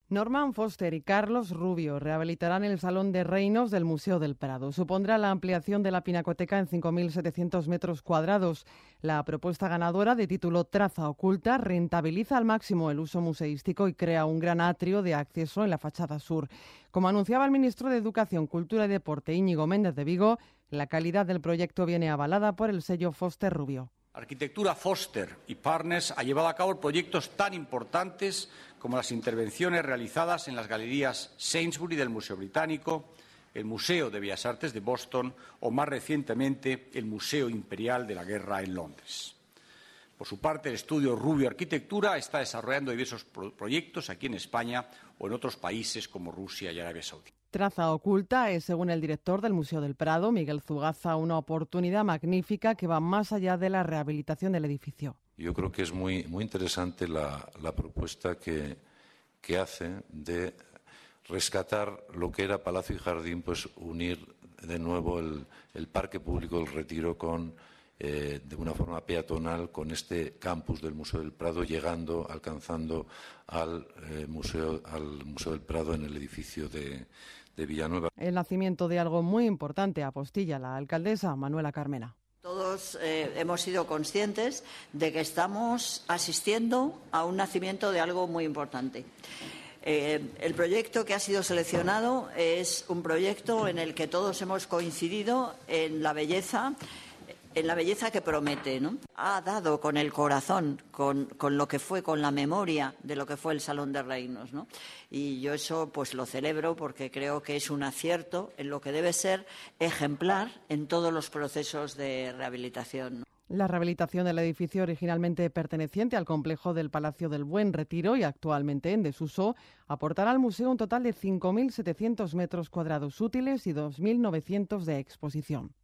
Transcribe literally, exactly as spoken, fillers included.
Norman Foster y Carlos Rubio rehabilitarán el Salón de Reinos del Museo del Prado. Supondrá la ampliación de la pinacoteca en cinco mil setecientos metros cuadrados. La propuesta ganadora, de título Traza Oculta, rentabiliza al máximo el uso museístico y crea un gran atrio de acceso en la fachada sur. Como anunciaba el ministro de Educación, Cultura y Deporte, Íñigo Méndez de Vigo, la calidad del proyecto viene avalada por el sello Foster Rubio. Arquitectura Foster y Partners ha llevado a cabo proyectos tan importantes como las intervenciones realizadas en las galerías Sainsbury del Museo Británico, el Museo de Bellas Artes de Boston o, más recientemente, el Museo Imperial de la Guerra en Londres. Por su parte, el estudio Rubio Arquitectura está desarrollando diversos pro- proyectos aquí en España o en otros países como Rusia y Arabia Saudí. Traza Oculta es, según el director del Museo del Prado, Miguel Zugaza, una oportunidad magnífica que va más allá de la rehabilitación del edificio. Yo creo que es muy, muy interesante la, la propuesta que, que hace de rescatar lo que era Palacio y Jardín, pues unir de nuevo el, el Parque Público del Retiro con, eh, de una forma peatonal con este campus del Museo del Prado, llegando, alcanzando al, eh, museo, al Museo del Prado en el edificio de, de Villanueva. El nacimiento de algo muy importante apostilla la alcaldesa Manuela Carmena. Todos eh, hemos sido conscientes de que estamos asistiendo a un nacimiento de algo muy importante. Eh, el proyecto que ha sido seleccionado es un proyecto en el que todos hemos coincidido en la belleza, en la belleza que promete, ¿no? Ha dado con el corazón, con, con lo que fue, con la memoria de lo que fue el Salón de Reinos, ¿no? Y yo eso pues lo celebro porque creo que es un acierto en lo que debe ser ejemplar en todos los procesos de rehabilitación, ¿no? La rehabilitación del edificio, originalmente perteneciente al complejo del Palacio del Buen Retiro y actualmente en desuso, aportará al museo un total de cinco mil setecientos metros cuadrados útiles y dos mil novecientos de exposición.